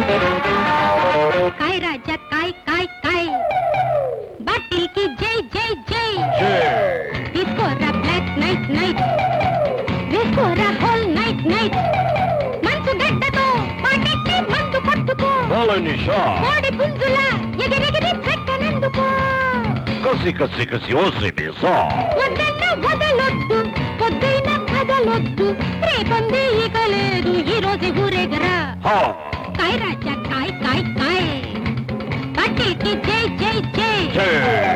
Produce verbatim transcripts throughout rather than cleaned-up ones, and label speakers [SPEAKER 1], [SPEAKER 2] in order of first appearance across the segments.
[SPEAKER 1] కాయ్ రాజా కాయ్ కాయ్ కాయ్ bottle కి జై జై జై తీసుకోరా బ్లాక్ నైట్ నైట్ వేసుకోరా హోల్ నైట్ నైట్ మంచు గడ్డతో పాటెట్టి మందు పట్టుకో కోడి పుంజులా ఎగిరెగిరి పెట్టనందుకో
[SPEAKER 2] కసి కసి కసి ఓసి బేసా
[SPEAKER 1] వద్దన్న వదలొద్దు పొద్దైన కదలొద్దు రేపంది ఇక లేదు ఈ రోజు ఊరేగరా కాయ్ రాజా కాయ్ కాయ్ కాయ్ బాటిల్కి జై జై జై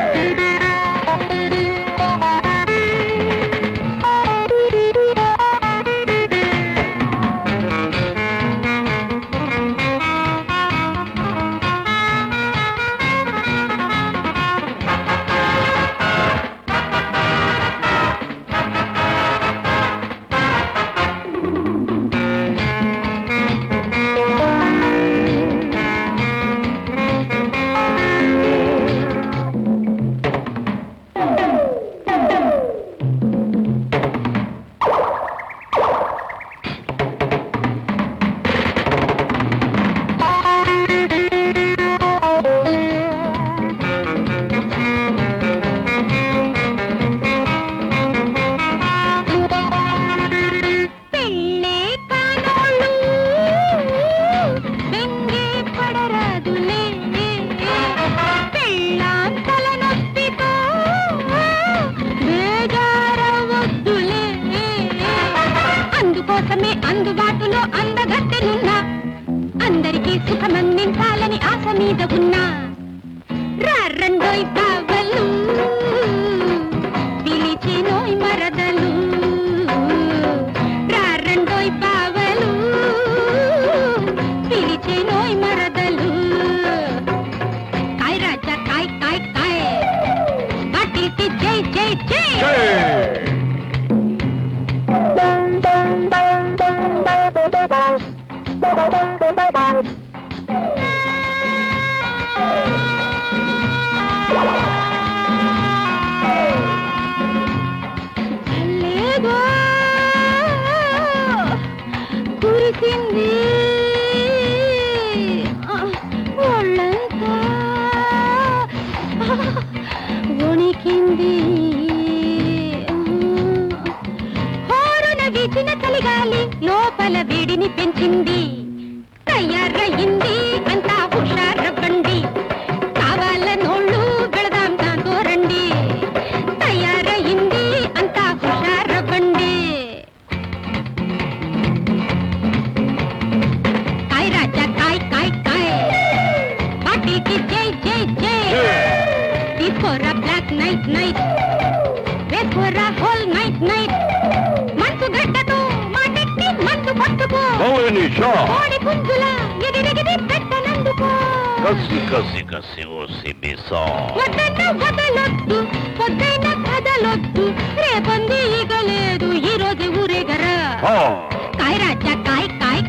[SPEAKER 1] అందుబాటులో అందగత్తెనున్నా అందరికీ సుఖమందించాలని ఆశ మీద ఉన్నా రెండోయ్ బావలు పిలిచినోయ్ మరదలు రెండోయ్ బావలు పిలిచినోయ్ మరదలు కాయ్ రాజా కాయ్ కాయ్ కాయ్ బాటిల్కి జై జై జై లేదో కురిసింది ఒళ్ళంతా వణికింది హోరున వీచిన చలిగాలి లోపల వేడిని పెంచింది తయారయ్యింది అంతా హుషారవ్వండి కావాలనోళ్ళు వెళదాం దాంతో రండి తయారయ్యింది అంతా హుషారవ్వండి కాయ్ రాజా కాయ్ కాయ్ కాయ్ బాటిల్కి జై జై జై తీసుకోరా బ్లాక్ నైట్ నైట్ వేసుకోరా హోల్ నైట్ నైట్ మంచు గడ్డతో మాటెట్టి మందు పట్టుకో కోడి పుంజులా ఎగిరెగిరి పెట్టనందుకో
[SPEAKER 2] కసి కసి కసి ఓసి బేసా
[SPEAKER 1] వద్దన్న వదలొద్దు పొద్దైన కదలొద్దు రేపంది ఇక లేదు ఈ రోజు ఊరేగరా కాయ్ రాజా కాయ్ కాయ్